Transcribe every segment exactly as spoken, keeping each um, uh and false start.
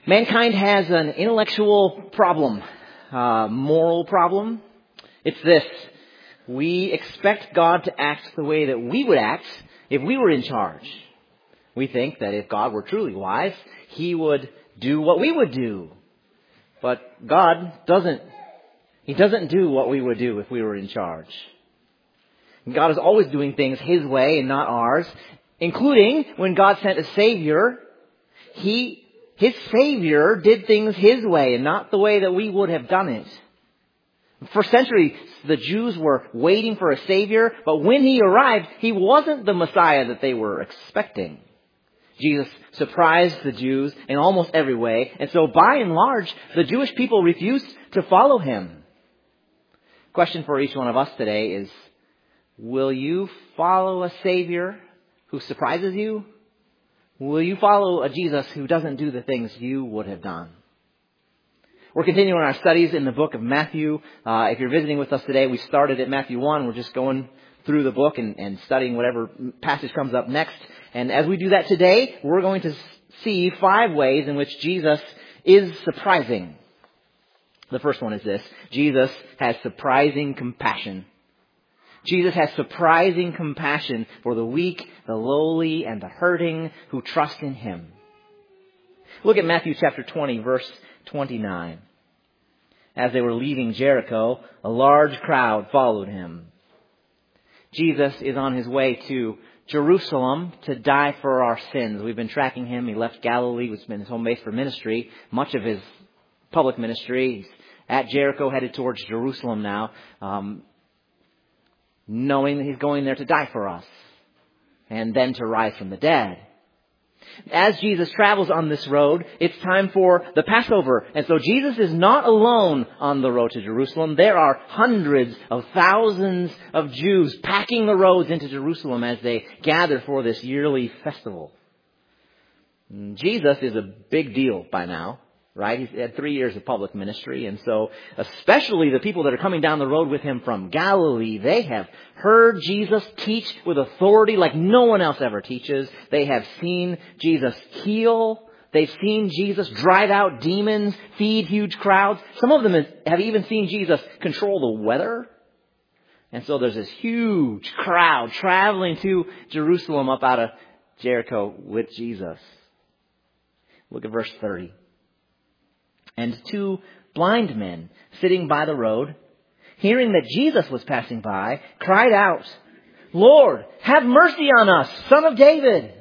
Mankind has an intellectual problem, a moral problem. It's this. We expect God to act the way that we would act if we were in charge. We think that if God were truly wise, He would do what we would do. But God doesn't. He doesn't do what we would do if we were in charge. God is always doing things His way and not ours, including when God sent a Savior. He His Savior did things His way and not the way that we would have done it. For centuries, the Jews were waiting for a Savior, but when He arrived, He wasn't the Messiah that they were expecting. Jesus surprised the Jews in almost every way, and so by and large, the Jewish people refused to follow Him. Question for each one of us today is, will you follow a Savior who surprises you? Will you follow a Jesus who doesn't do the things you would have done? We're continuing our studies in the book of Matthew. Uh, if you're visiting with us today, we started at Matthew one. We're just going through the book and, and studying whatever passage comes up next. And as we do that today, we're going to see five ways in which Jesus is surprising. The first one is this. Jesus has surprising compassion. Jesus has surprising compassion for the weak, the lowly, and the hurting who trust in Him. Look at Matthew chapter twenty, verse twenty-nine. As they were leaving Jericho, a large crowd followed Him. Jesus is on His way to Jerusalem to die for our sins. We've been tracking Him. He left Galilee, which has been His home base for ministry, much of His public ministry. He's at Jericho, headed towards Jerusalem now. Um, knowing that He's going there to die for us and then to rise from the dead. As Jesus travels on this road, it's time for the Passover. And so Jesus is not alone on the road to Jerusalem. There are hundreds of thousands of Jews packing the roads into Jerusalem as they gather for this yearly festival. Jesus is a big deal by now. Right? He's had three years of public ministry. And so especially the people that are coming down the road with Him from Galilee, they have heard Jesus teach with authority like no one else ever teaches. They have seen Jesus heal. They've seen Jesus drive out demons, feed huge crowds. Some of them have even seen Jesus control the weather. And so there's this huge crowd traveling to Jerusalem up out of Jericho with Jesus. Look at verse thirty. And two blind men sitting by the road, hearing that Jesus was passing by, cried out, "Lord, have mercy on us, Son of David."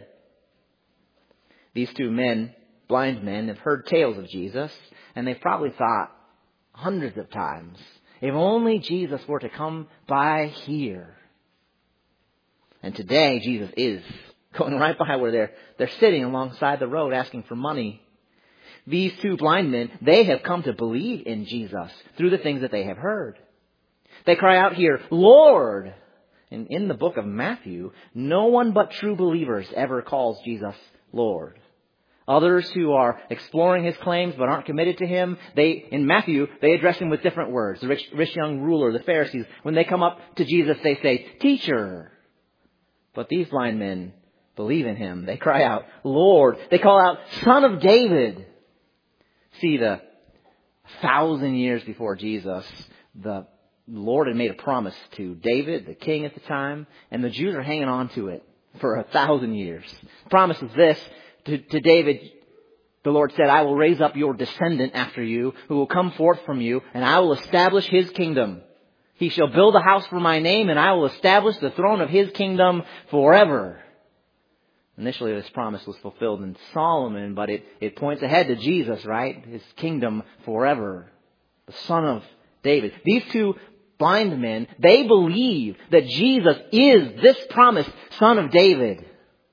These two men, blind men, have heard tales of Jesus, and they've probably thought hundreds of times, if only Jesus were to come by here. And today, Jesus is going right by where they're, they're sitting alongside the road asking for money. These two blind men, they have come to believe in Jesus through the things that they have heard. They cry out here, "Lord!" And in the book of Matthew, no one but true believers ever calls Jesus Lord. Others who are exploring His claims but aren't committed to Him, they, in Matthew, they address Him with different words. The rich, rich young ruler, the Pharisees, when they come up to Jesus, they say, "Teacher." But these blind men believe in Him. They cry out, "Lord." They call out, "Son of David." See, the thousand years before Jesus, the Lord had made a promise to David, the king at the time, and the Jews are hanging on to it for a thousand years. The promise is this, to, to David, the Lord said, "I will raise up your descendant after you, who will come forth from you, and I will establish his kingdom. He shall build a house for my name, and I will establish the throne of his kingdom forever." Initially, this promise was fulfilled in Solomon, but it, it points ahead to Jesus, right? His kingdom forever. The Son of David. These two blind men, they believe that Jesus is this promised Son of David.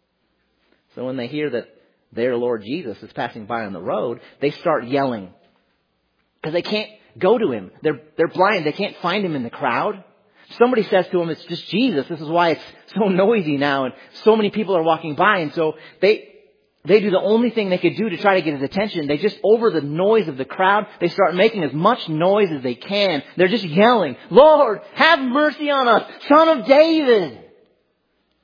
So when they hear that their Lord Jesus is passing by on the road, they start yelling. Because they can't go to Him. They're, they're blind. They can't find Him in the crowd. Somebody says to them, "It's just Jesus. This is why it's so noisy now, and so many people are walking by." And so they they do the only thing they could do to try to get His attention. They just, over the noise of the crowd, they start making as much noise as they can. They're just yelling, "Lord, have mercy on us, Son of David."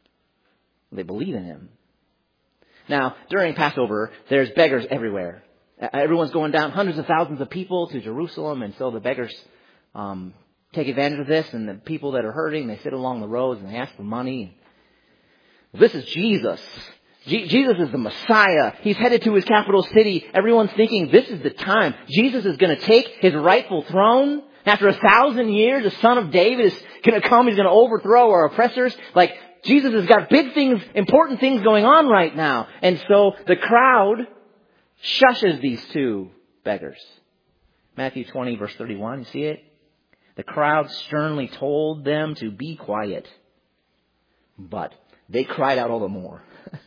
They believe in Him. Now, during Passover, there's beggars everywhere. Everyone's going down, hundreds of thousands of people to Jerusalem, and so the beggars um, take advantage of this, and the people that are hurting, they sit along the roads and they ask for money. This is Jesus. Je- Jesus is the Messiah. He's headed to his capital city. Everyone's thinking this is the time. Jesus is going to take his rightful throne. After a thousand years, the Son of David is going to come. He's going to overthrow our oppressors. Like, Jesus has got big things, important things going on right now. And so the crowd shushes these two beggars. Matthew twenty, verse thirty-one, you see it? The crowd sternly told them to be quiet. But they cried out all the more.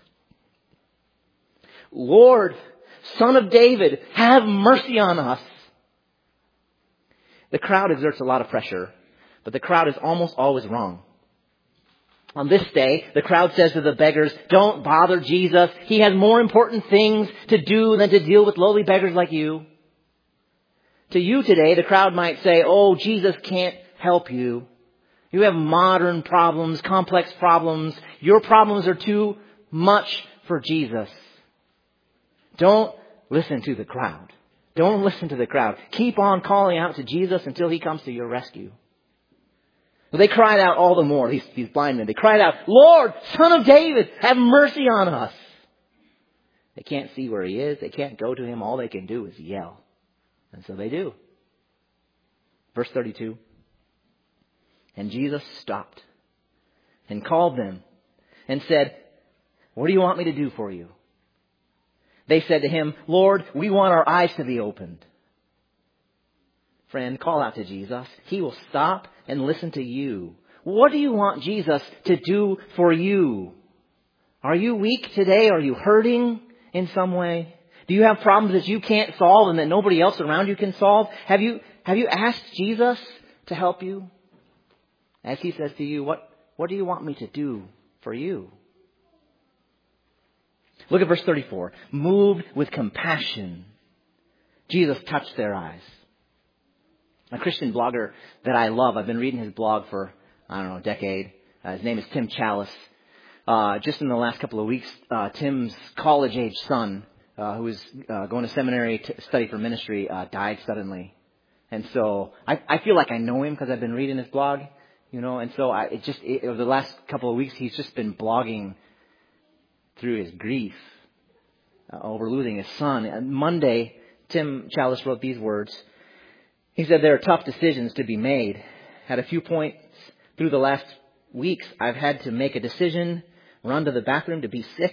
Lord, Son of David, have mercy on us. The crowd exerts a lot of pressure, but the crowd is almost always wrong. On this day, the crowd says to the beggars, don't bother Jesus. He has more important things to do than to deal with lowly beggars like you. To you today, the crowd might say, oh, Jesus can't help you. You have modern problems, complex problems. Your problems are too much for Jesus. Don't listen to the crowd. Don't listen to the crowd. Keep on calling out to Jesus until he comes to your rescue. So they cried out all the more, these, these blind men. They cried out, Lord, Son of David, have mercy on us. They can't see where he is. They can't go to him. All they can do is yell. And so they do. Verse thirty-two. And Jesus stopped and called them and said, what do you want me to do for you? They said to him, Lord, we want our eyes to be opened. Friend, call out to Jesus. He will stop and listen to you. What do you want Jesus to do for you? Are you weak today? Are you hurting in some way? Do you have problems that you can't solve and that nobody else around you can solve? Have you, have you asked Jesus to help you? As he says to you, what, what do you want me to do for you? Look at verse thirty-four. Moved with compassion, Jesus touched their eyes. A Christian blogger that I love, I've been reading his blog for, I don't know, a decade. Uh, his name is Tim Challis. Uh, just in the last couple of weeks, uh, Tim's college-age son, uh, who was uh, going to seminary to study for ministry, uh, died suddenly. And so I, I feel like I know him because I've been reading his blog, you know, and so I it just, it, over the last couple of weeks, he's just been blogging through his grief uh, over losing his son. And Monday, Tim Challis wrote these words. He said, there are tough decisions to be made. At a few points through the last weeks, I've had to make a decision, run to the bathroom to be sick,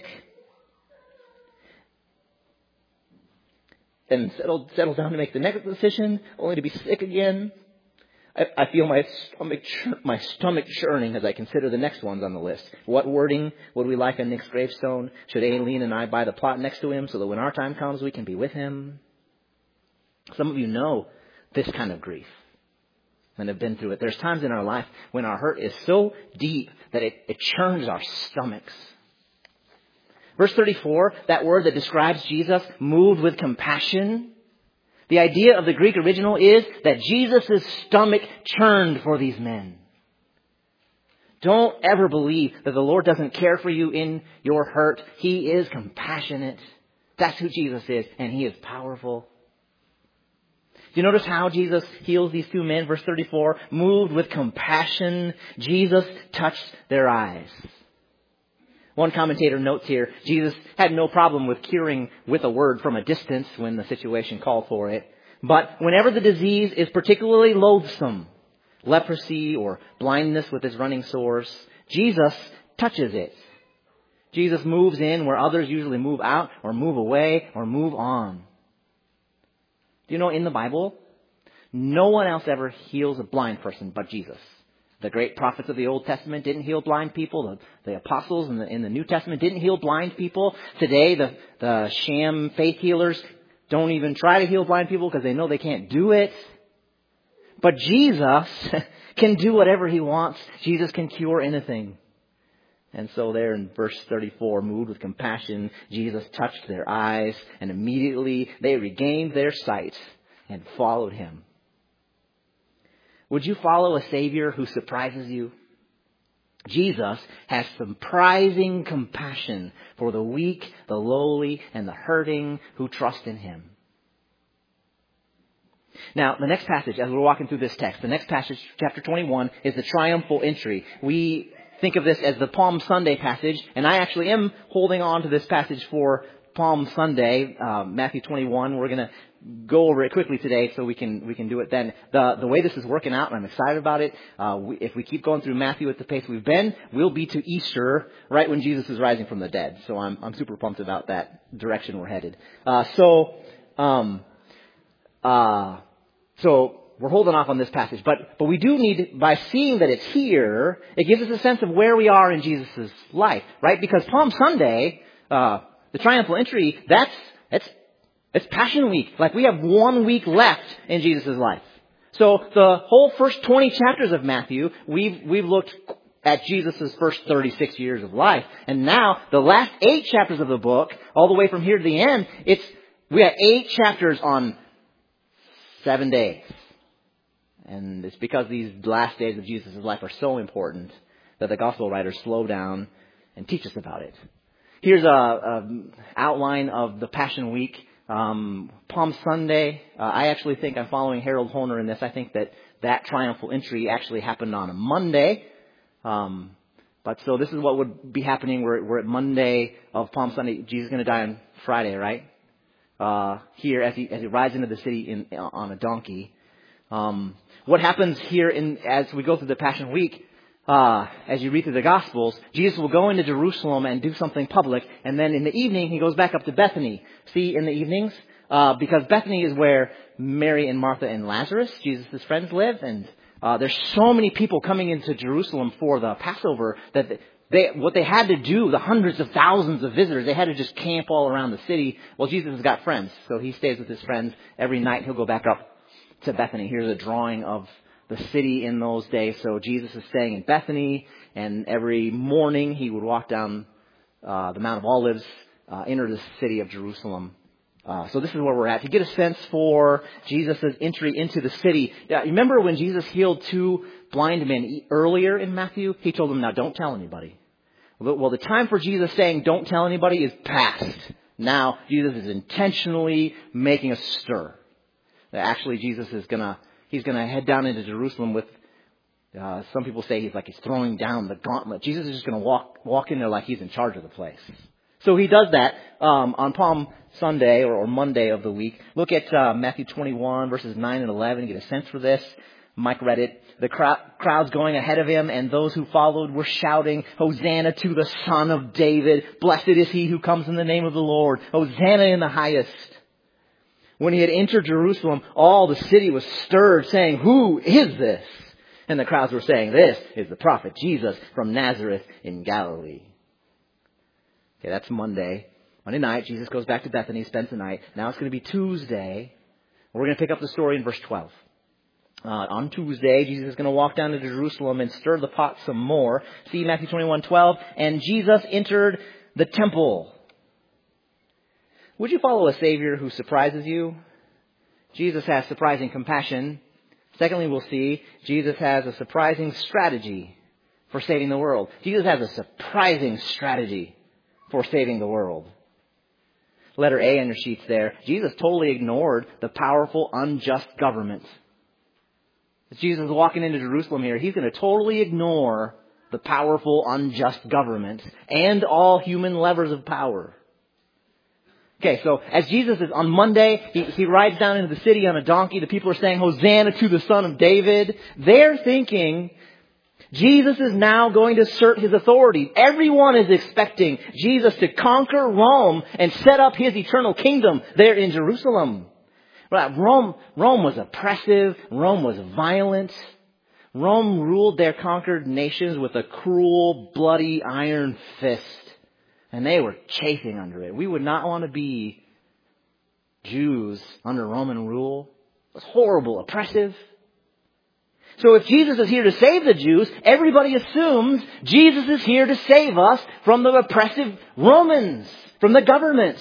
then settle, settle down to make the next decision, only to be sick again. I, I feel my stomach, my stomach churning as I consider the next ones on the list. What wording would we like on Nick's gravestone? Should Aileen and I buy the plot next to him so that when our time comes, we can be with him? Some of you know this kind of grief and have been through it. There's times in our life when our hurt is so deep that it, it churns our stomachs. Verse thirty-four, that word that describes Jesus, moved with compassion. The idea of the Greek original is that Jesus' stomach churned for these men. Don't ever believe that the Lord doesn't care for you in your hurt. He is compassionate. That's who Jesus is, and he is powerful. Do you notice how Jesus heals these two men? Verse thirty-four, moved with compassion, Jesus touched their eyes. One commentator notes here, Jesus had no problem with curing with a word from a distance when the situation called for it. But whenever the disease is particularly loathsome, leprosy or blindness with its running sores, Jesus touches it. Jesus moves in where others usually move out or move away or move on. Do you know in the Bible, no one else ever heals a blind person but Jesus. The great prophets of the Old Testament didn't heal blind people. The, the apostles in the, in the New Testament didn't heal blind people. Today, the, the sham faith healers don't even try to heal blind people because they know they can't do it. But Jesus can do whatever he wants. Jesus can cure anything. And so there in verse thirty-four, moved with compassion, Jesus touched their eyes, and immediately they regained their sight and followed him. Would you follow a Savior who surprises you? Jesus has surprising compassion for the weak, the lowly, and the hurting who trust in him. Now, the next passage, as we're walking through this text, the next passage, chapter twenty-one, is the triumphal entry. We think of this as the Palm Sunday passage, and I actually am holding on to this passage for Palm Sunday, uh, Matthew twenty-one. We're going to go over it quickly today so we can we can do it then. The the way this is working out, and I'm excited about it, uh, we, if we keep going through Matthew at the pace we've been, we'll be to Easter right when Jesus is rising from the dead. So I'm I'm super pumped about that direction we're headed. Uh, so, um, uh, so we're holding off on this passage, but but we do need, by seeing that it's here, it gives us a sense of where we are in Jesus' life, right? Because Palm Sunday, uh, the triumphal entry, that's it's it's Passion Week. Like, we have one week left in Jesus' life. So the whole first twenty chapters of Matthew, we've we've looked at Jesus' first thirty-six years of life, and now the last eight chapters of the book, all the way from here to the end, it's we got eight chapters on seven days. And it's because these last days of Jesus' life are so important that the gospel writers slow down and teach us about it. Here's a, a outline of the Passion Week. Um, Palm Sunday, uh, I actually think I'm following Harold Honer in this. I think that that triumphal entry actually happened on a Monday. Um, but so this is what would be happening. We're, we're at Monday of Palm Sunday. Jesus is going to die on Friday, right? Uh, here as he as he rides into the city in on a donkey. Um, what happens here in as we go through the Passion Week? Uh, as you read through the Gospels, Jesus will go into Jerusalem and do something public, and then in the evening he goes back up to Bethany. See, in the evenings, uh, because Bethany is where Mary and Martha and Lazarus, Jesus' friends, live, and uh, there's so many people coming into Jerusalem for the Passover that they, what they had to do, the hundreds of thousands of visitors, they had to just camp all around the city. Well, Jesus has got friends, so he stays with his friends every night. He'll go back up to Bethany. Here's a drawing of the city in those days. So Jesus is staying in Bethany, and every morning he would walk down uh, the Mount of Olives, uh, enter the city of Jerusalem. Uh, so this is where we're at. To get a sense for Jesus' entry into the city. Yeah, remember when Jesus healed two blind men earlier in Matthew? He told them, now don't tell anybody. Well, the time for Jesus saying don't tell anybody is past. Now Jesus is intentionally making a stir. Actually, Jesus is going to He's going to head down into Jerusalem with, uh, some people say he's like he's throwing down the gauntlet. Jesus is just going to walk walk in there like he's in charge of the place. So he does that um, on Palm Sunday or, or Monday of the week. Look at uh, Matthew twenty-one, verses nine and eleven. Get a sense for this. Mike read it. The crowd, crowds going ahead of him, and those who followed were shouting, Hosanna to the Son of David. Blessed is he who comes in the name of the Lord. Hosanna in the highest. When he had entered Jerusalem, all the city was stirred, saying, who is this? And the crowds were saying, this is the prophet Jesus from Nazareth in Galilee. Okay, that's Monday. Monday night, Jesus goes back to Bethany, spends the night. Now it's going to be Tuesday. We're going to pick up the story in verse twelve. Uh, on Tuesday, Jesus is going to walk down to Jerusalem and stir the pot some more. See Matthew twenty-one twelve. And Jesus entered the temple. Would you follow a Savior who surprises you? Jesus has surprising compassion. Secondly, we'll see Jesus has a surprising strategy for saving the world. Jesus has a surprising strategy for saving the world. Letter A on your sheets there. Jesus totally ignored the powerful, unjust government. As Jesus is walking into Jerusalem here, he's going to totally ignore the powerful, unjust government and all human levers of power. Okay, so as Jesus is on Monday, he, he rides down into the city on a donkey. The people are saying, Hosanna to the Son of David. They're thinking Jesus is now going to assert his authority. Everyone is expecting Jesus to conquer Rome and set up his eternal kingdom there in Jerusalem. Rome, Rome was oppressive. Rome was violent. Rome ruled their conquered nations with a cruel, bloody iron fist. And they were chafing under it. We would not want to be Jews under Roman rule. It was horrible, oppressive. So if Jesus is here to save the Jews, everybody assumes Jesus is here to save us from the oppressive Romans, from the government.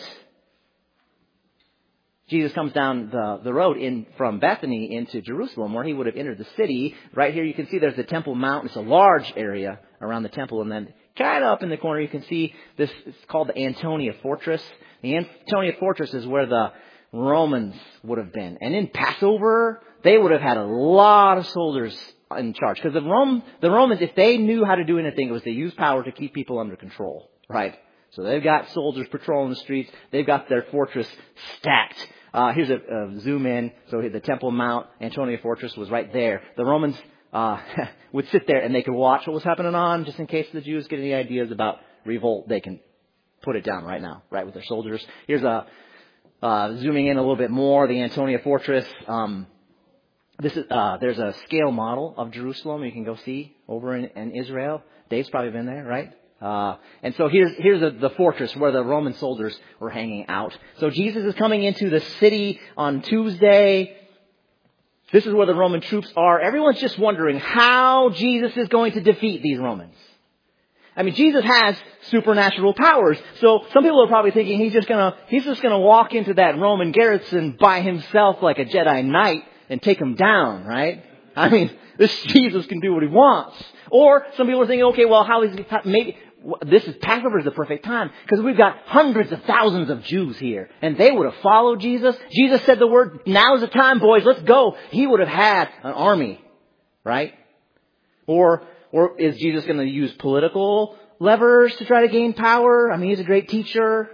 Jesus comes down the, the road in from Bethany into Jerusalem, where he would have entered the city. Right here you can see there's the Temple Mount. It's a large area around the temple, and then kind of up in the corner, you can see this. It's called the Antonia Fortress. The Antonia Fortress is where the Romans would have been. And in Passover, they would have had a lot of soldiers in charge. Because the, Rome, the Romans, if they knew how to do anything, it was to use power to keep people under control. Right? So they've got soldiers patrolling the streets. They've got their fortress stacked. Uh, here's a, a zoom in. So the Temple Mount, Antonia Fortress was right there. The Romans uh, would sit there and they could watch what was happening on, just in case the Jews get any ideas about revolt. They can put it down right now, right, with their soldiers. Here's a uh, zooming in a little bit more, the Antonia Fortress. Um, this is uh, there's a scale model of Jerusalem you can go see over in, in Israel. Dave's probably been there, right? Uh, and so here's here's a, the fortress where the Roman soldiers were hanging out. So Jesus is coming into the city on Tuesday. This is where the Roman troops are. Everyone's just wondering how Jesus is going to defeat these Romans. I mean, Jesus has supernatural powers. So some people are probably thinking he's just gonna he's just gonna walk into that Roman garrison by himself like a Jedi Knight and take them down, right? I mean, this Jesus can do what he wants. Or some people are thinking, okay, well, how is he, maybe this is Passover is the perfect time because we've got hundreds of thousands of Jews here, and they would have followed Jesus. Jesus said the word, "Now's the time, boys, let's go." He would have had an army, right? Or or is Jesus going to use political levers to try to gain power? I mean, he's a great teacher.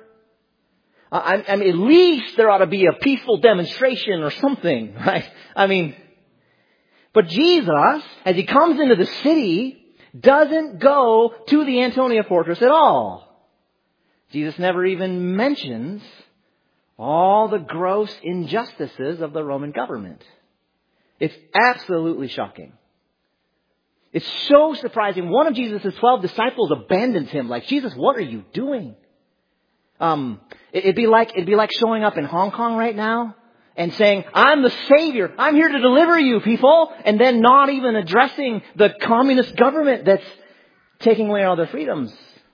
I, I mean, at least there ought to be a peaceful demonstration or something, right? I mean. But Jesus, as he comes into the city, doesn't go to the Antonia Fortress at all. Jesus never even mentions all the gross injustices of the Roman government. It's absolutely shocking. It's so surprising. One of Jesus' twelve disciples abandons him. Like, Jesus, what are you doing? Um, it'd be like it'd be like showing up in Hong Kong right now and saying, "I'm the Savior. I'm here to deliver you, people," and then not even addressing the communist government that's taking away all their freedoms.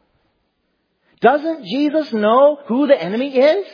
Doesn't Jesus know who the enemy is?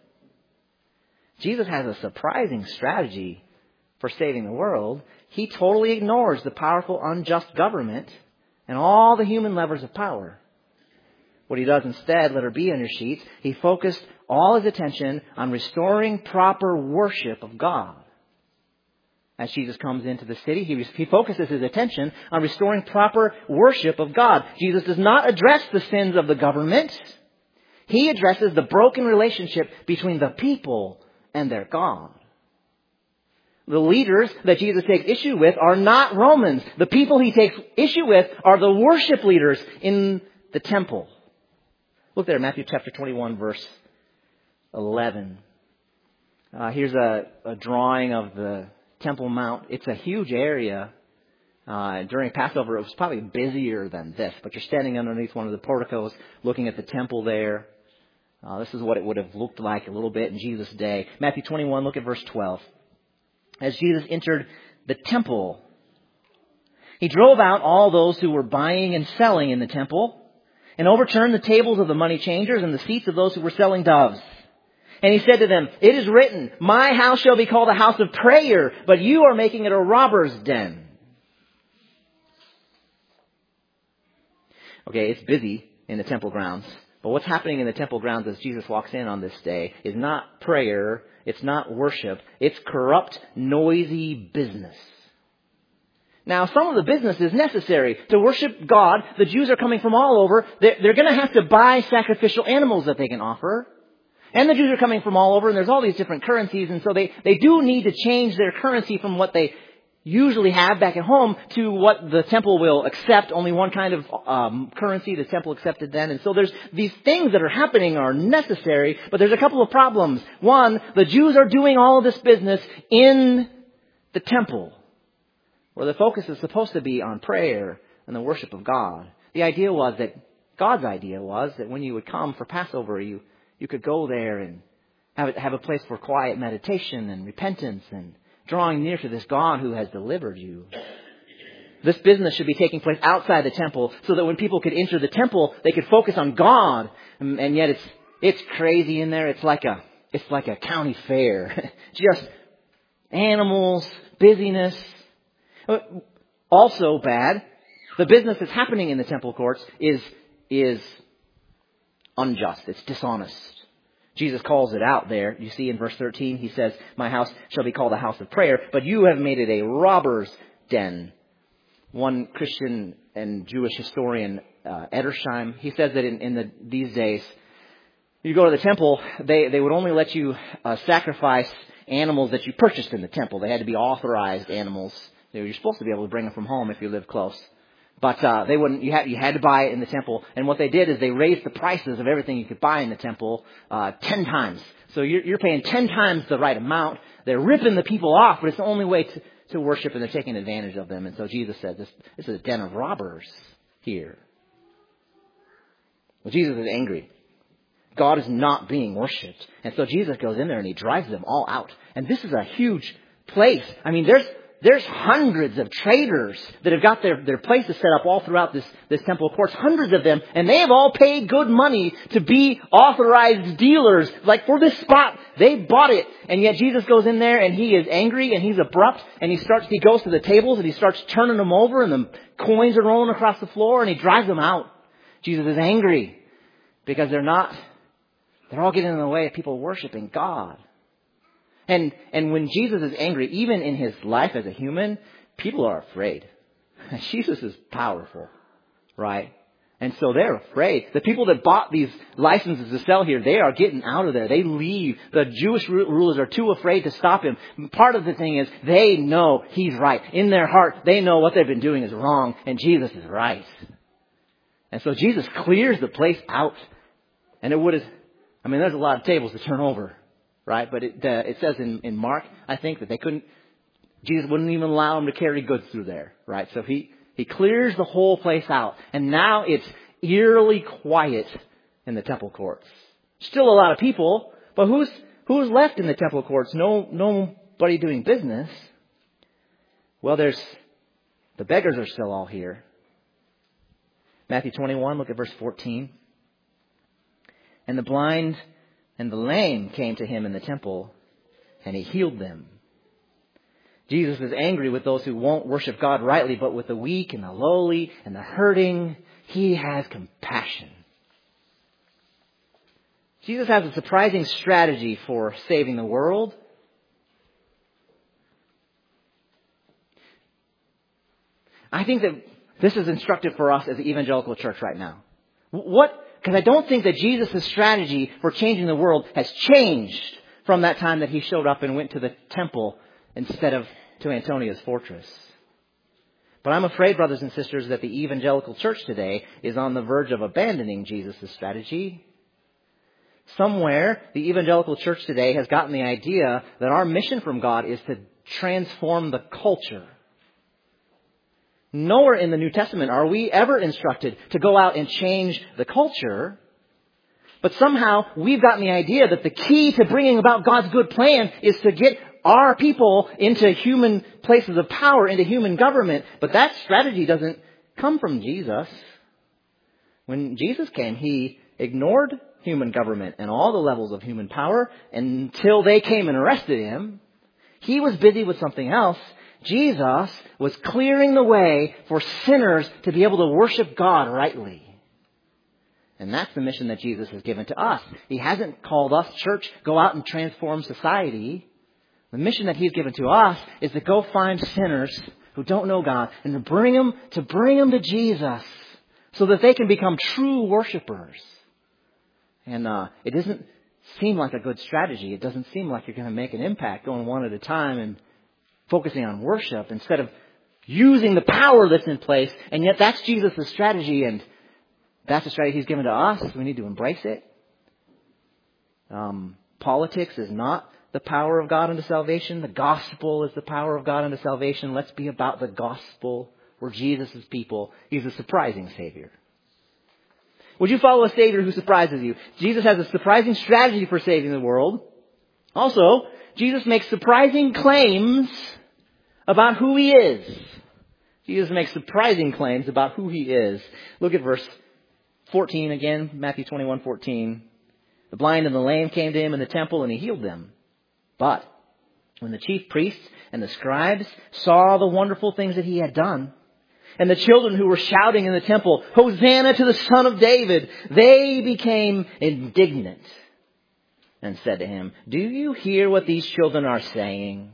Jesus has a surprising strategy for saving the world. He totally ignores the powerful, unjust government and all the human levers of power. What he does instead, let her be on your sheets, he focused all his attention on restoring proper worship of God. As Jesus comes into the city, he, he focuses his attention on restoring proper worship of God. Jesus does not address the sins of the government. He addresses the broken relationship between the people and their God. The leaders that Jesus takes issue with are not Romans. The people he takes issue with are the worship leaders in the temple. Look there, Matthew chapter twenty-one, verse eleven. Uh, here's a, a drawing of the Temple Mount. It's a huge area. Uh, during Passover, it was probably busier than this, but you're standing underneath one of the porticos looking at the temple there. Uh, this is what it would have looked like a little bit in Jesus' day. Matthew twenty-one, look at verse twelve. As Jesus entered the temple, he drove out all those who were buying and selling in the temple, and overturned the tables of the money changers and the seats of those who were selling doves. And he said to them, "It is written, my house shall be called a house of prayer, but you are making it a robber's den." Okay, it's busy in the temple grounds. But what's happening in the temple grounds as Jesus walks in on this day is not prayer, it's not worship, it's corrupt, noisy business. Now, some of the business is necessary. To worship God, the Jews are coming from all over. They're, they're going to have to buy sacrificial animals that they can offer. And the Jews are coming from all over, and there's all these different currencies. And so they, they do need to change their currency from what they usually have back at home to what the temple will accept. Only one kind of um, currency the temple accepted then. And so there's these things that are happening are necessary, but there's a couple of problems. One, the Jews are doing all of this business in the temple, where the focus is supposed to be on prayer and the worship of God. The idea was that, God's idea was that when you would come for Passover, you, you could go there and have, it, have a place for quiet meditation and repentance and drawing near to this God who has delivered you. This business should be taking place outside the temple so that when people could enter the temple, they could focus on God. And, and yet it's, it's crazy in there. It's like a, it's like a county fair. Just animals, busyness. Also bad, the business that's happening in the temple courts is, is unjust. It's dishonest. Jesus calls it out there. You see in verse thirteen, he says, my house shall be called a house of prayer, but you have made it a robber's den. One Christian and Jewish historian, uh, Edersheim, he says that in, in the, these days, you go to the temple, they, they would only let you uh, sacrifice animals that you purchased in the temple. They had to be authorized animals. You're supposed to be able to bring them from home if you live close. But uh, they wouldn't. You had you had to buy it in the temple. And what they did is they raised the prices of everything you could buy in the temple uh, ten times. So you're, you're paying ten times the right amount. They're ripping the people off, but it's the only way to, to worship, and they're taking advantage of them. And so Jesus said, this, this is a den of robbers here. Well, Jesus is angry. God is not being worshipped. And so Jesus goes in there and he drives them all out. And this is a huge place. I mean, there's there's hundreds of traders that have got their, their places set up all throughout this, this temple courts. Hundreds of them. And they have all paid good money to be authorized dealers. Like for this spot, they bought it. And yet Jesus goes in there and he is angry and he's abrupt. And he starts, he goes to the tables and he starts turning them over. And the coins are rolling across the floor and he drives them out. Jesus is angry because they're not... They're all getting in the way of people worshiping God. And and when Jesus is angry, even in his life as a human, people are afraid. Jesus is powerful, right? And so they're afraid. The people that bought these licenses to sell here, they are getting out of there. They leave. The Jewish rulers are too afraid to stop him. Part of the thing is they know he's right. In their heart, they know what they've been doing is wrong and Jesus is right. And so Jesus clears the place out. And it would have... I mean, there's a lot of tables to turn over, right? But it, uh, it says in, in Mark, I think, that they couldn't, Jesus wouldn't even allow them to carry goods through there, right? So he, he clears the whole place out. And now it's eerily quiet in the temple courts. Still a lot of people, but who's, who's left in the temple courts? No, nobody doing business. Well, there's, the beggars are still all here. Matthew twenty-one, look at verse fourteen. And the blind and the lame came to him in the temple, and he healed them. Jesus is angry with those who won't worship God rightly, but with the weak and the lowly and the hurting, he has compassion. Jesus has a surprising strategy for saving the world. I think that this is instructive for us as the evangelical church right now. What... Because I don't think that Jesus' strategy for changing the world has changed from that time that he showed up and went to the temple instead of to Antonia's fortress. But I'm afraid, brothers and sisters, that the evangelical church today is on the verge of abandoning Jesus' strategy. Somewhere, the evangelical church today has gotten the idea that our mission from God is to transform the culture. Nowhere in the New Testament are we ever instructed to go out and change the culture. But somehow we've gotten the idea that the key to bringing about God's good plan is to get our people into human places of power, into human government. But that strategy doesn't come from Jesus. When Jesus came, he ignored human government and all the levels of human power until they came and arrested him. He was busy with something else. Jesus was clearing the way for sinners to be able to worship God rightly. And that's the mission that Jesus has given to us. He hasn't called us, church, go out and transform society. The mission that he's given to us is to go find sinners who don't know God and to bring them to bring them to Jesus so that they can become true worshipers. And uh, it doesn't seem like a good strategy. It doesn't seem like you're going to make an impact going one at a time and focusing on worship instead of using the power that's in place. And yet that's Jesus' strategy, and that's the strategy he's given to us. We need to embrace it. Um, politics is not the power of God unto salvation. The gospel is the power of God unto salvation. Let's be about the gospel. We're Jesus' people. He's a surprising Savior. Would you follow a Savior who surprises you? Jesus has a surprising strategy for saving the world. Also, Jesus makes surprising claims about who he is. Jesus makes surprising claims about who he is. Look at verse fourteen again, Matthew twenty-one fourteen. The blind and the lame came to him in the temple, and he healed them. But when the chief priests and the scribes saw the wonderful things that he had done, and the children who were shouting in the temple, Hosanna to the Son of David, they became indignant. and said to him, "Do you hear what these children are saying?"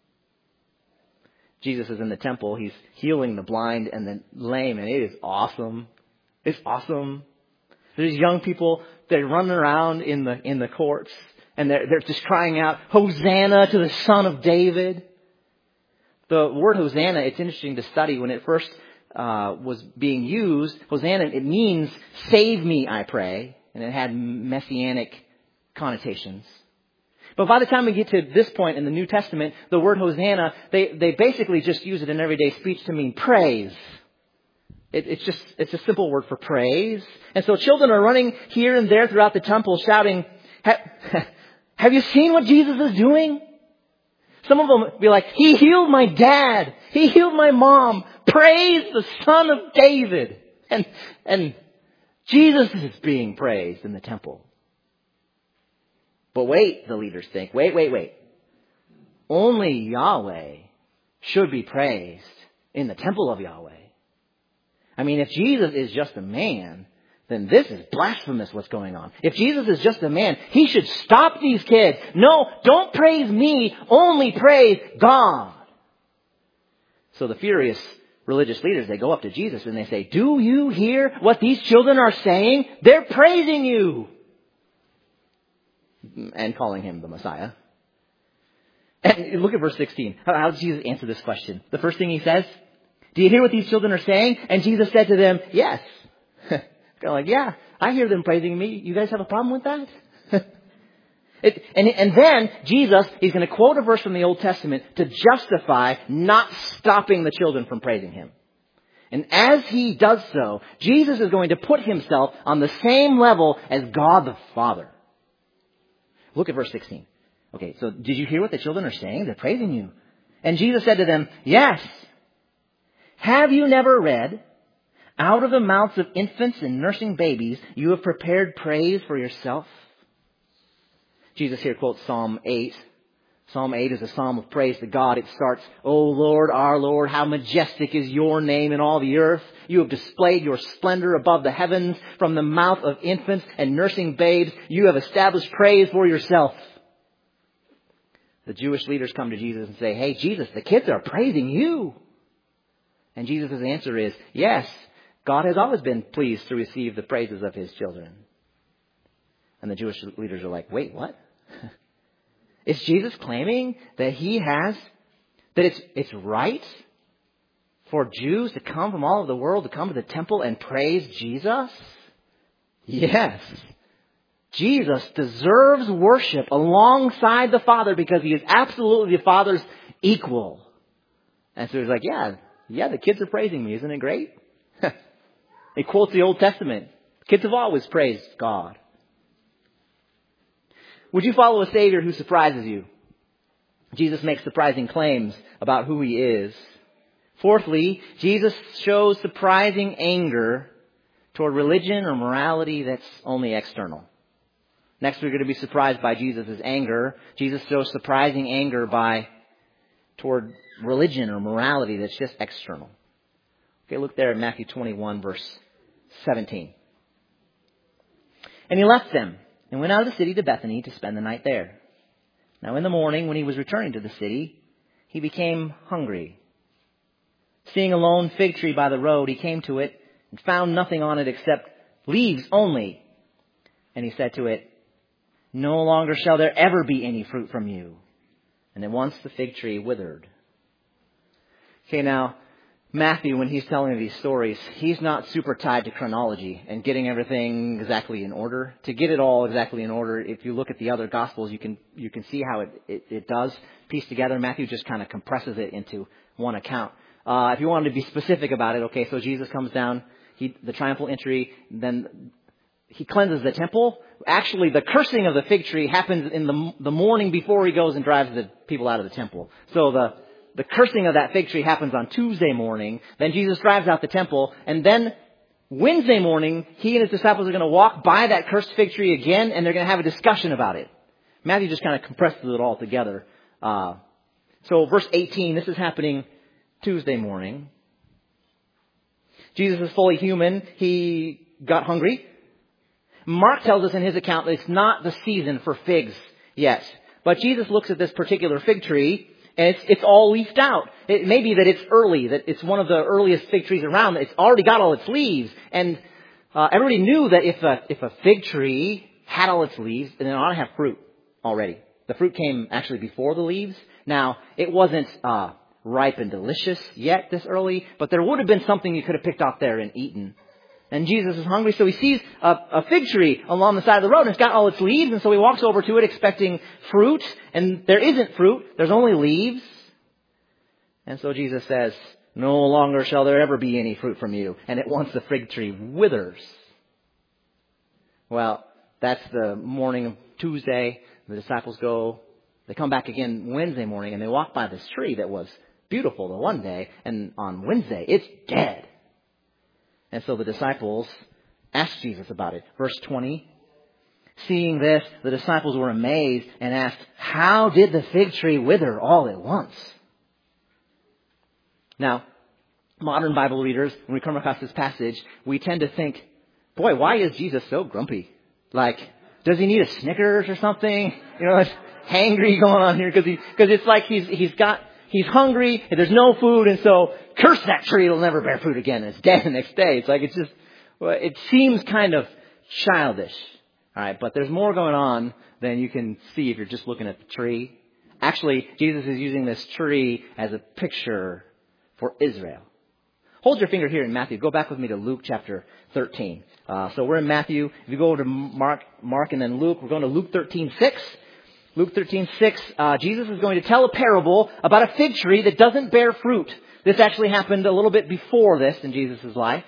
Jesus is in the temple. He's healing the blind and the lame, and it is awesome. It's awesome. There's young people, they're running around in the in the courts, and they're, they're just crying out, "Hosanna to the Son of David." The word Hosanna, it's interesting to study. When it first uh, was being used, Hosanna, it means "save me, I pray." And it had messianic connotations. But by the time we get to this point in the New Testament, the word Hosanna, they, they basically just use it in everyday speech to mean praise. It, it's just, it's a simple word for praise. And so children are running here and there throughout the temple shouting, "Have you seen what Jesus is doing?" Some of them be like, "He healed my dad. He healed my mom. Praise the Son of David." And, and Jesus is being praised in the temple. But wait, the leaders think, wait, wait, wait. Only Yahweh should be praised in the temple of Yahweh. I mean, if Jesus is just a man, then this is blasphemous what's going on. If Jesus is just a man, he should stop these kids. No, don't praise me, only praise God. So the furious religious leaders, they go up to Jesus and they say, "Do you hear what these children are saying? They're praising you." And calling him the Messiah. And look at verse sixteen. How, how does Jesus answer this question? The first thing he says, "Do you hear what these children are saying?" And Jesus said to them, "Yes." They're like, "Yeah, I hear them praising me. You guys have a problem with that?" it, and, and then Jesus, he's going to quote a verse from the Old Testament to justify not stopping the children from praising him. And as he does so, Jesus is going to put himself on the same level as God the Father. Look at verse sixteen. Okay, so did you hear what the children are saying? They're praising you. And Jesus said to them, "Yes. Have you never read, out of the mouths of infants and nursing babies, you have prepared praise for yourself?" Jesus here quotes Psalm eight. Psalm eight is a psalm of praise to God. It starts, "O Lord, our Lord, how majestic is your name in all the earth. You have displayed your splendor above the heavens. From the mouth of infants and nursing babes, you have established praise for yourself." The Jewish leaders come to Jesus and say, "Hey, Jesus, the kids are praising you." And Jesus' answer is, "Yes, God has always been pleased to receive the praises of his children." And the Jewish leaders are like, "Wait, what?" Is Jesus claiming that he has, that it's it's right for Jews to come from all over the world to come to the temple and praise Jesus? Yes. Jesus deserves worship alongside the Father because he is absolutely the Father's equal. And so he's like, yeah, yeah, the kids are praising me. Isn't it great? He quotes the Old Testament. Kids have always praised God. Would you follow a Savior who surprises you? Jesus makes surprising claims about who he is. Fourthly, Jesus shows surprising anger toward religion or morality that's only external. Next, we're going to be surprised by Jesus' anger. Jesus shows surprising anger by toward religion or morality that's just external. Okay, look there at Matthew twenty-one, verse seventeen. "And he left them and went out of the city to Bethany to spend the night there. Now in the morning, when he was returning to the city, he became hungry. Seeing a lone fig tree by the road, he came to it and found nothing on it except leaves only. And he said to it, 'No longer shall there ever be any fruit from you.' And at once the fig tree withered." Okay, now, Matthew, when he's telling these stories, he's not super tied to chronology and getting everything exactly in order. To get it all exactly in order, if you look at the other Gospels, you can you can see how it, it, it does piece together. Matthew just kind of compresses it into one account. Uh, if you wanted to be specific about it, okay, so Jesus comes down, he, the triumphal entry, then he cleanses the temple. Actually, the cursing of the fig tree happens in the, the morning before he goes and drives the people out of the temple. So the The cursing of that fig tree happens on Tuesday morning. Then Jesus drives out the temple. And then Wednesday morning, he and his disciples are going to walk by that cursed fig tree again, and they're going to have a discussion about it. Matthew just kind of compresses it all together. Uh, so verse eighteen, this is happening Tuesday morning. Jesus is fully human. He got hungry. Mark tells us in his account that it's not the season for figs yet. But Jesus looks at this particular fig tree, and it's, it's all leafed out. It may be that it's early, that it's one of the earliest fig trees around. It's already got all its leaves. And uh, everybody knew that if a, if a fig tree had all its leaves, then it ought to have fruit already. The fruit came actually before the leaves. Now, it wasn't uh, ripe and delicious yet this early, but there would have been something you could have picked off there and eaten. And Jesus is hungry, so he sees a, a fig tree along the side of the road, and it's got all its leaves, and so he walks over to it expecting fruit, and there isn't fruit, there's only leaves. And so Jesus says, no longer shall there ever be any fruit from you. And at once the fig tree withers. Well, that's the morning of Tuesday. The disciples go, they come back again Wednesday morning, and they walk by this tree that was beautiful the one day, and on Wednesday, it's dead. And so the disciples asked Jesus about it. Verse twenty, seeing this, the disciples were amazed and asked, how did the fig tree wither all at once? Now, modern Bible readers, when we come across this passage, we tend to think, boy, why is Jesus so grumpy? Like, does he need a Snickers or something? You know, it's hangry going on here because he, because it's like he's, he's got, he's hungry and there's no food, and so curse that tree, it'll never bear fruit again. And it's dead the next day. It's like, it's just, well, it seems kind of childish. All right. But there's more going on than you can see if you're just looking at the tree. Actually, Jesus is using this tree as a picture for Israel. Hold your finger here in Matthew. Go back with me to Luke chapter thirteen. Uh, so we're in Matthew. If you go to Mark, Mark and then Luke, we're going to Luke thirteen six. Luke thirteen six, uh, Jesus is going to tell a parable about a fig tree that doesn't bear fruit. This actually happened a little bit before this in Jesus' life.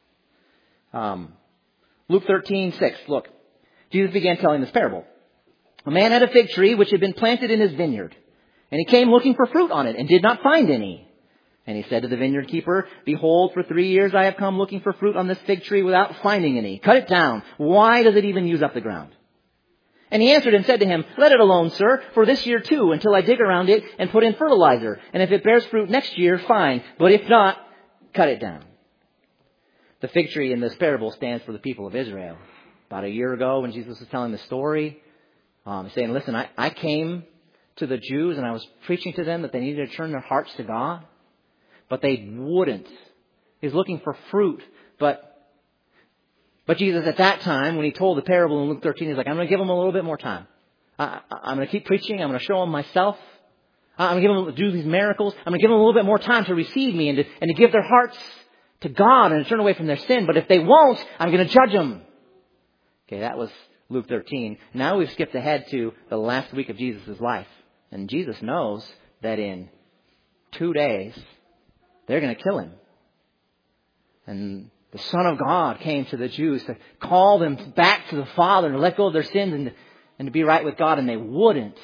Um, Luke thirteen six, look. Jesus began telling this parable. A man had a fig tree which had been planted in his vineyard, and he came looking for fruit on it and did not find any. And he said to the vineyard keeper, behold, for three years I have come looking for fruit on this fig tree without finding any. Cut it down. Why does it even use up the ground? And he answered and said to him, let it alone, sir, for this year too, until I dig around it and put in fertilizer. And if it bears fruit next year, fine. But if not, cut it down. The fig tree in this parable stands for the people of Israel. About a year ago when Jesus was telling the story, um, saying, listen, I, I came to the Jews and I was preaching to them that they needed to turn their hearts to God. But they wouldn't. He's looking for fruit. But but Jesus at that time, when he told the parable in Luke thirteen, he's like, I'm going to give them a little bit more time. I, I'm going to keep preaching. I'm going to show them myself. I'm going to give them do these miracles. I'm going to give them a little bit more time to receive me and to, and to give their hearts to God and to turn away from their sin. But if they won't, I'm going to judge them. Okay, that was Luke thirteen. Now we've skipped ahead to the last week of Jesus' life. And Jesus knows that in two days, they're going to kill him. And the Son of God came to the Jews to call them back to the Father and to let go of their sins and, and to be right with God, and they wouldn't.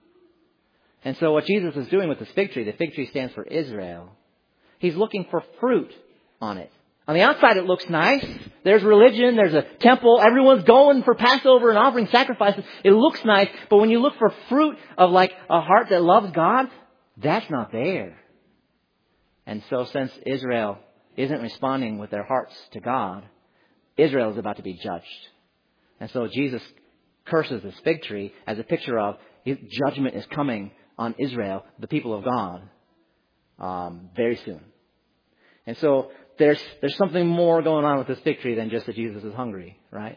And so what Jesus is doing with this fig tree, the fig tree stands for Israel. He's looking for fruit on it. On the outside it looks nice. There's religion, there's a temple, everyone's going for Passover and offering sacrifices. It looks nice, but when you look for fruit of like a heart that loves God, that's not there. And so since Israel isn't responding with their hearts to God, Israel is about to be judged. And so Jesus curses this fig tree as a picture of his judgment is coming on Israel, the people of God, um, very soon. And so there's there's something more going on with this fig tree than just that Jesus is hungry, right?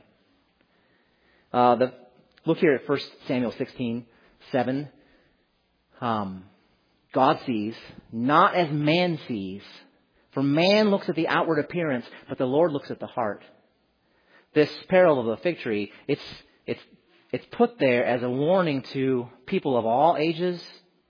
Uh, the, look here at First Samuel sixteen seven. Um, God sees, not as man sees. For man looks at the outward appearance, but the Lord looks at the heart. This parable of the fig tree, it's it's it's put there as a warning to people of all ages.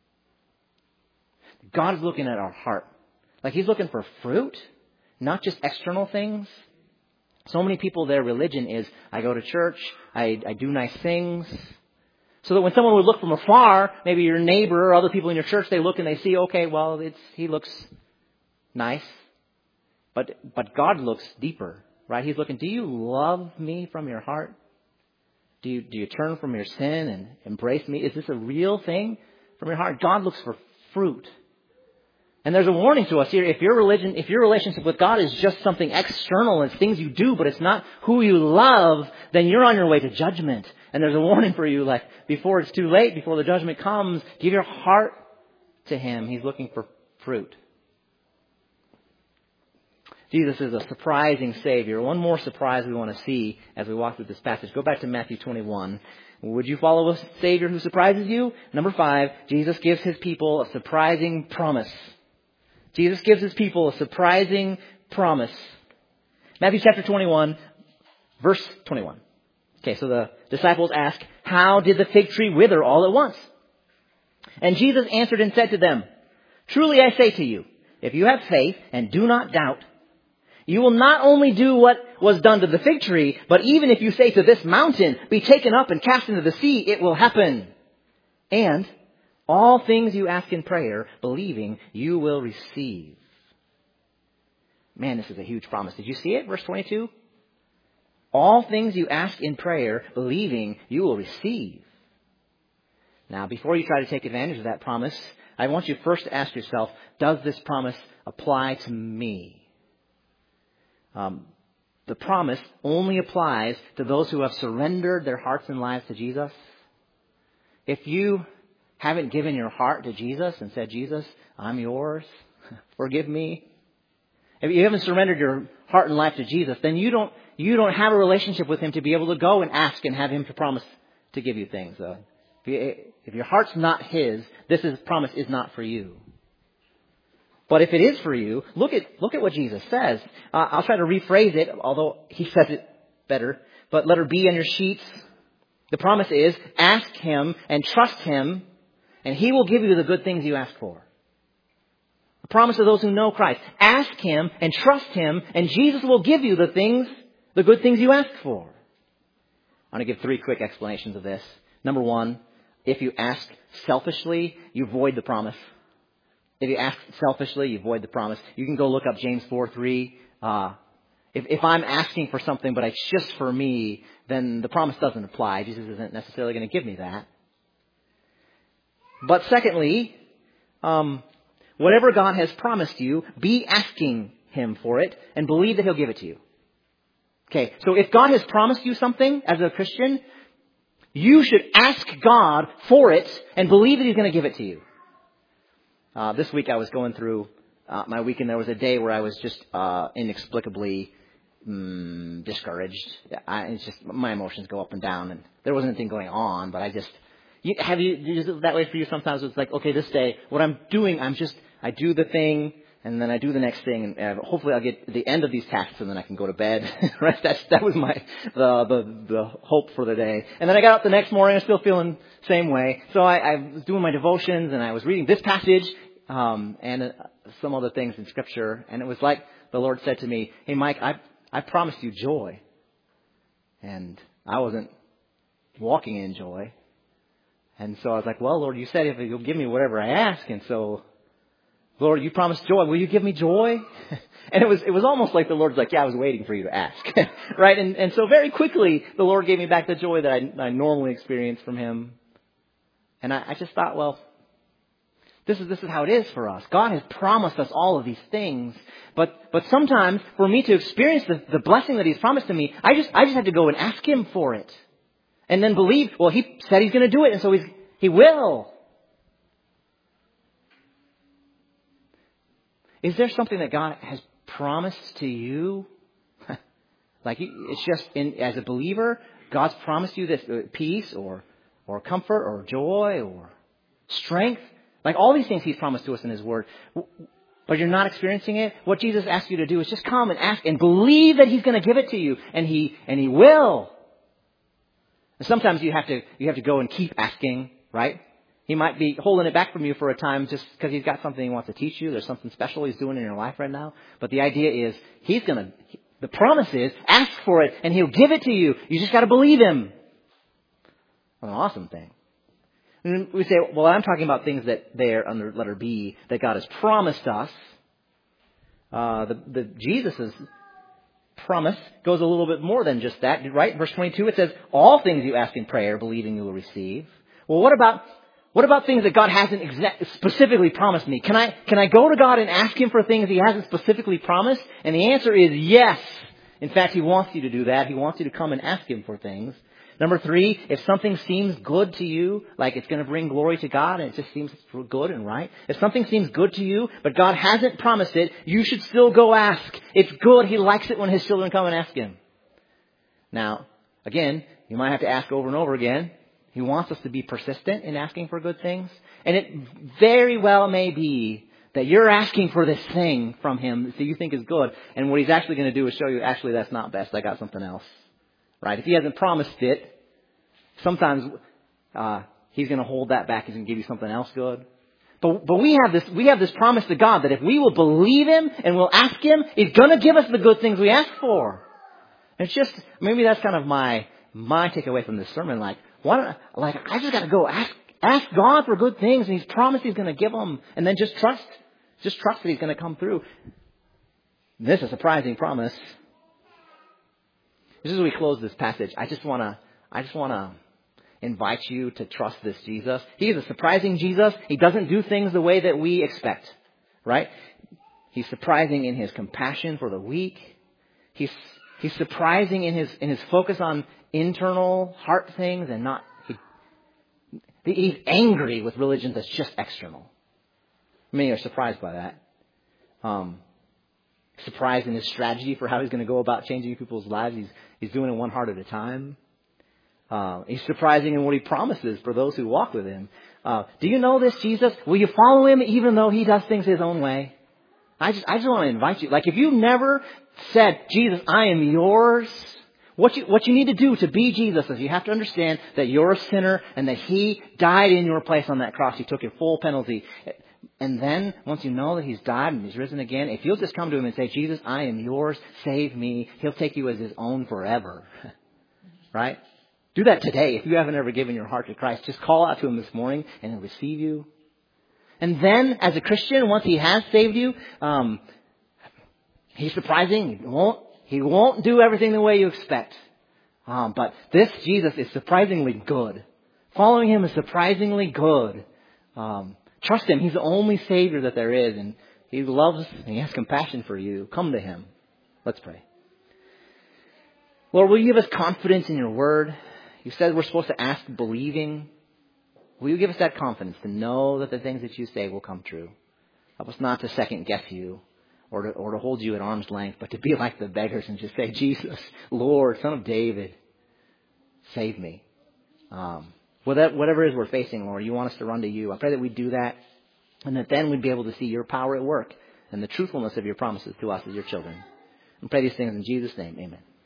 God is looking at our heart. Like he's looking for fruit, not just external things. So many people, their religion is, I go to church, I, I do nice things. So that when someone would look from afar, maybe your neighbor or other people in your church, they look and they see, okay, well, it's he looks nice. But but God looks deeper, right? He's looking, do you love me from your heart? Do you, do you turn from your sin and embrace me? Is this a real thing from your heart? God looks for fruit. And there's a warning to us here. If your religion, if your relationship with God is just something external, it's things you do, but it's not who you love, then you're on your way to judgment. And there's a warning for you, like, before it's too late, before the judgment comes, give your heart to Him. He's looking for fruit. Jesus is a surprising Savior. One more surprise we want to see as we walk through this passage. Go back to Matthew twenty-one. Would you follow a Savior who surprises you? Number five, Jesus gives His people a surprising promise. Jesus gives His people a surprising promise. Matthew chapter twenty-one, verse twenty-one. Okay, so the disciples ask, how did the fig tree wither all at once? And Jesus answered and said to them, truly I say to you, if you have faith and do not doubt, you will not only do what was done to the fig tree, but even if you say to this mountain, be taken up and cast into the sea, it will happen. And all things you ask in prayer, believing, you will receive. Man, this is a huge promise. Did you see it? Verse twenty-two. All things you ask in prayer, believing, you will receive. Now, before you try to take advantage of that promise, I want you first to ask yourself, does this promise apply to me? Um, the promise only applies to those who have surrendered their hearts and lives to Jesus. If you haven't given your heart to Jesus and said, Jesus, I'm yours, forgive me. If you haven't surrendered your heart and life to Jesus, then you don't you don't have a relationship with Him to be able to go and ask and have Him to promise to give you things. So if, you, if your heart's not His, this is, promise is not for you. But if it is for you, look at look at what Jesus says. Uh, I'll try to rephrase it, although He says it better. But letter B on your sheets. The promise is, ask Him and trust Him, and He will give you the good things you ask for. The promise of those who know Christ. Ask Him and trust Him, and Jesus will give you the things, the good things you ask for. I'm going to give three quick explanations of this. Number one, if you ask selfishly, you void the promise. If you ask selfishly, you void the promise. You can go look up James four three. Uh, if, if I'm asking for something, but it's just for me, then the promise doesn't apply. Jesus isn't necessarily going to give me that. But secondly, um, whatever God has promised you, be asking Him for it and believe that He'll give it to you. Okay, so if God has promised you something as a Christian, you should ask God for it and believe that He's going to give it to you. Uh, this week I was going through uh, my week, and there was a day where I was just uh, inexplicably mm, discouraged. I, it's just my emotions go up and down, and there wasn't anything going on, but I just you, have you is it that way for you? Sometimes it's like, okay, this day what I'm doing, I'm just I do the thing, and then I do the next thing, and uh, hopefully I'll get the end of these tasks, and then I can go to bed. Right? That's that was my the the the hope for the day. And then I got up the next morning, I'm still feeling the same way. So I, I was doing my devotions, and I was reading this passage. Um, and uh, some other things in Scripture. And it was like the Lord said to me, hey, Mike, I I promised you joy. And I wasn't walking in joy. And so I was like, well, Lord, you said if you'll give me whatever I ask. And so, Lord, you promised joy. Will you give me joy? And it was it was almost like the Lord's like, yeah, I was waiting for you to ask. Right? And and so very quickly, the Lord gave me back the joy that I, I normally experience from Him. And I, I just thought, well, This is this is how it is for us. God has promised us all of these things, but but sometimes for me to experience the, the blessing that He's promised to me, I just I just have to go and ask Him for it, and then believe. Well, He said He's going to do it, and so He's He will. Is there something that God has promised to you? Like it's just in, as a believer, God's promised you this uh, peace or or comfort or joy or strength. Like all these things He's promised to us in His Word, but you're not experiencing it. What Jesus asks you to do is just come and ask and believe that He's going to give it to you, and He and He will. And sometimes you have to you have to go and keep asking, right? He might be holding it back from you for a time just because He's got something He wants to teach you. There's something special He's doing in your life right now. But the idea is He's going to. The promise is ask for it, and He'll give it to you. You just got to believe Him. What an awesome thing. And we say, well, I'm talking about things that there under letter B that God has promised us. Uh, the, the Jesus' promise goes a little bit more than just that, right? Verse twenty-two, it says, all things you ask in prayer, believing you will receive. Well, what about What about things that God hasn't exa- specifically promised me? Can I, can I go to God and ask Him for things He hasn't specifically promised? And the answer is yes. In fact, He wants you to do that. He wants you to come and ask Him for things. Number three, if something seems good to you, like it's going to bring glory to God and it just seems good and right. If something seems good to you, but God hasn't promised it, you should still go ask. It's good. He likes it when His children come and ask Him. Now, again, you might have to ask over and over again. He wants us to be persistent in asking for good things. And it very well may be that you're asking for this thing from Him that you think is good. And what He's actually going to do is show you, actually, that's not best. I got something else. Right? If He hasn't promised it, sometimes uh, He's going to hold that back. He's going to give you something else good. But but we have this we have this promise to God that if we will believe Him and we'll ask Him, He's going to give us the good things we ask for. And it's just, maybe that's kind of my my takeaway from this sermon. Like, why don't I, like I just got to go ask ask God for good things, and He's promised He's going to give them, and then just trust, just trust that He's going to come through. This is a surprising promise. Just as we close this passage, I just want to, I just want to invite you to trust this Jesus. He is a surprising Jesus. He doesn't do things the way that we expect, right? He's surprising in His compassion for the weak. He's, he's surprising in His, in His focus on internal heart things and not, he, he's angry with religion that's just external. Many are surprised by that. Um, surprised in His strategy for how He's going to go about changing people's lives. He's He's doing it one heart at a time. Uh, he's surprising in what He promises for those who walk with Him. Uh, do you know this Jesus? Will you follow Him even though He does things His own way? I just, I just want to invite you. Like, if you've never said, Jesus, I am yours, what you, what you need to do to be Jesus is you have to understand that you're a sinner and that He died in your place on that cross. He took your full penalty. And then, once you know that He's died and He's risen again, if you'll just come to Him and say, Jesus, I am yours, save me, He'll take you as His own forever. Right? Do that today. If you haven't ever given your heart to Christ, just call out to Him this morning and He'll receive you. And then, as a Christian, once He has saved you, um, He's surprising. He won't, he won't do everything the way you expect. Um, but this Jesus is surprisingly good. Following Him is surprisingly good. Um, Trust Him. He's the only Savior that there is. And He loves and He has compassion for you. Come to Him. Let's pray. Lord, will you give us confidence in your word? You said we're supposed to ask believing. Will you give us that confidence to know that the things that you say will come true? Help us not to second guess you or to, or to hold you at arm's length, but to be like the beggars and just say, Jesus, Lord, Son of David, save me. Um, Whatever it is we're facing, Lord, you want us to run to you. I pray that we do that and that then we'd be able to see your power at work and the truthfulness of your promises to us as your children. And pray these things in Jesus' name. Amen.